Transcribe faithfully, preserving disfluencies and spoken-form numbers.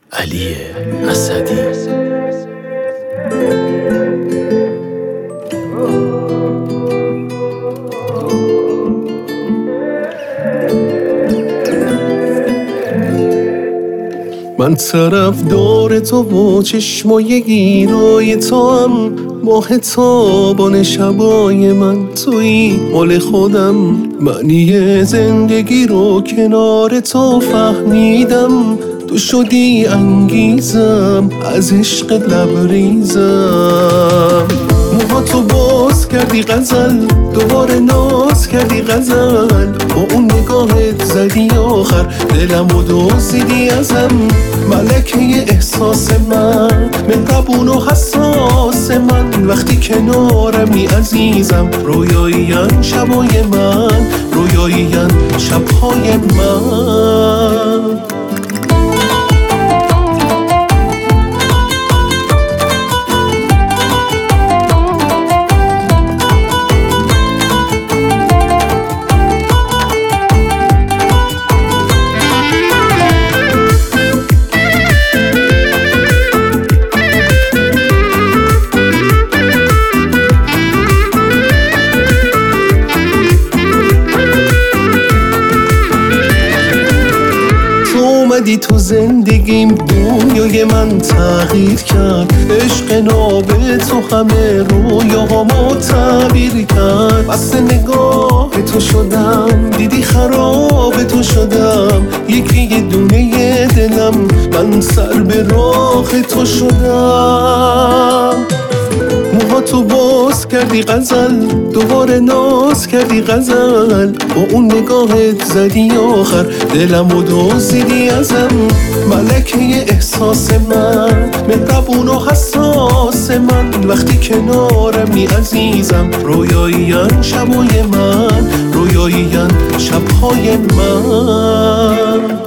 علی اسدی. من طرفدار تو و چشمای گیرای تو هم، ماه تابان شبای من تویی، مال خودم. معنی زندگی رو کنار تو فهمیدم، تو شدی انگیزم، از عشق لبریزم. موهاتو باز کردی غزل، دوباره ناز کردی غزل، با اون نگاهت زدی آخر دلمو دزدیدی ازم. ملکه احساس من، مهربون و حساس من، وقتی کنارمی عزیزم. رویایین شبای من، رویایین شبهای من. اومدی تو زندگیم، دنیای من تغییر کرد. عشق ناب تو همه رویاهامو تعبیر کرد. بس نگاه تو شدم، دیدی خراب تو شدم. یکی یه دونه دلم، من سر به راه تو شدم. موهاتو باز کردی غزل، دوباره ناز کردی غزل، با اون نگاهت زدی آخر دلمو دزدیدی ازم. ملکه احساس من، مهربون و حساس من، وقتی کنارمی عزیزم. رویایین شبای من، رویایین شبهای من.